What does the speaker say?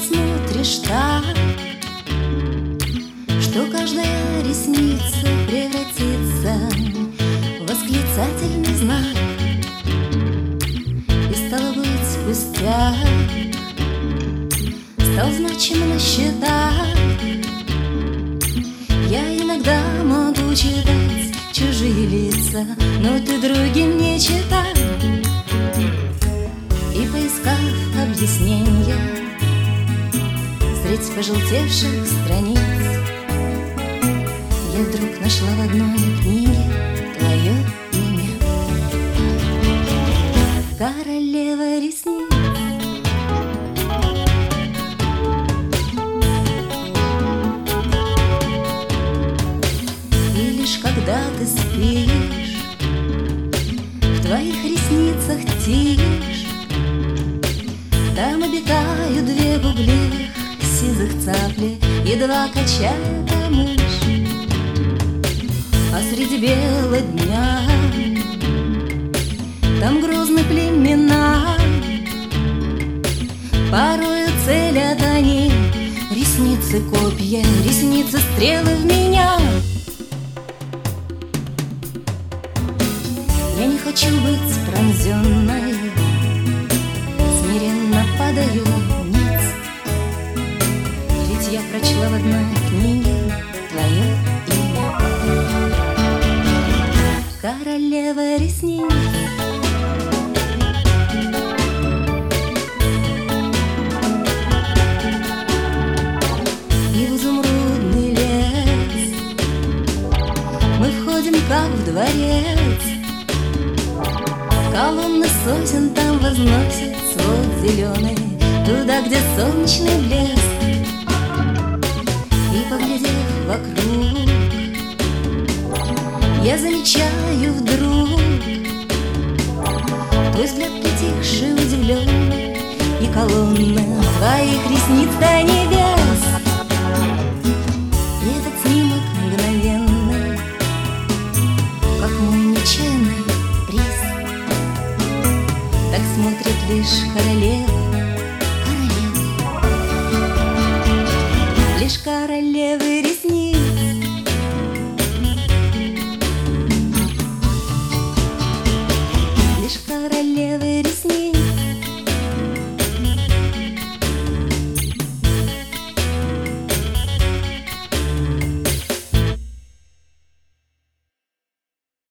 смотришь так, что каждая ресница превратится в восклицательный знак. И стало быть, пустяк стал значим на счетах. Я иногда могу читать чужие лица, но ты другим не читай. И поискав объяснения средь пожелтевших страниц, я вдруг нашла в одной книге твое имя. Королева ресниц. И лишь когда ты спишь, в твоих ресницах тишь, там обитают две гугливых сизых цапли, едва качая камыш. А среди бела дня там грозны племена, порою целят они ресницы копья, ресницы стрелы в меня. Я не хочу быть пронзенной, смиренно падаю ниц, ведь я прочла в одной книге твое имя. Королева ресниц. И в изумрудный лес мы входим, как в дворец. Колонны сосен там возносят свод зеленый, туда, где солнечный блеск. И, поглядев вокруг, я замечаю вдруг твой взгляд притихший, удивленный, и колонны твоих ресниц до небес. И этот снимок мгновенный, как мой нечаянный приз, так смотрит лишь королева, королева, лишь королевы